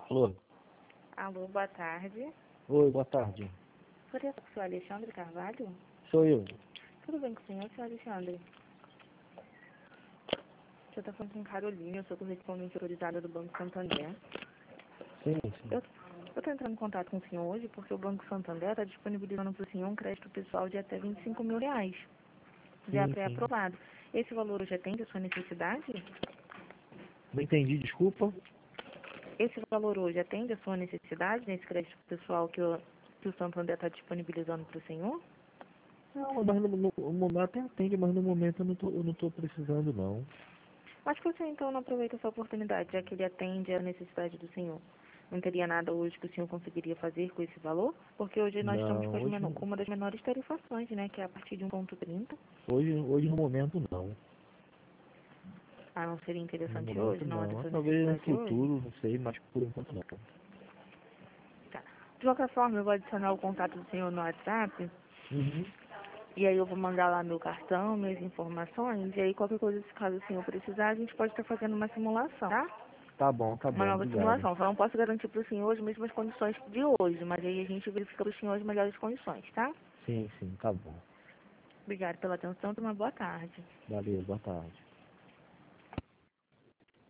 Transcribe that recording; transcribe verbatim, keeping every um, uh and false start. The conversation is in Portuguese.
Alô? Alô, boa tarde. Oi, boa tarde. Poderia falar com o senhor Alexandre Carvalho? Sou eu. Tudo bem com o senhor, senhor Alexandre? O senhor está falando com Carolina, eu sou correspondente autorizada do Banco Santander. Sim, sim. Eu estou entrando em contato com o senhor hoje porque o Banco Santander está disponibilizando para o senhor um crédito pessoal de até vinte e cinco mil reais, já Sim, sim. pré-aprovado. Esse valor hoje atende a sua necessidade? Não entendi, desculpa. Esse valor hoje atende a sua necessidade nesse crédito pessoal que o, que o Santander está disponibilizando para o senhor? Não, mas no, no, no momento até atende, mas no momento eu não tô, eu não tô precisando, não. Acho que o senhor então não aproveita essa oportunidade, já que ele atende à necessidade do senhor. Não teria nada hoje que o senhor conseguiria fazer com esse valor? Porque hoje nós estamos com, Não, as hoje, menor, com uma das menores tarifações, né? Que é a partir de um ponto trinta. hoje, hoje no momento não. Ah, não seria No interessante momento hoje? Não é da não. sua Talvez no necessidade hoje? futuro, não sei, mas por enquanto não. Tá. De qualquer forma, eu vou adicionar o contato do senhor no WhatsApp. Uhum. E aí eu vou mandar lá meu cartão, minhas informações. E aí qualquer coisa, se caso o senhor precisar, a gente pode estar fazendo uma simulação, tá? Tá bom, tá Uma bom, nova obrigado. simulação. Só não posso garantir para o senhor as mesmas condições de hoje, mas aí a gente verifica para o senhor as melhores condições, tá? Sim, sim, tá bom. Obrigada pela atenção e uma boa tarde. Valeu, boa tarde.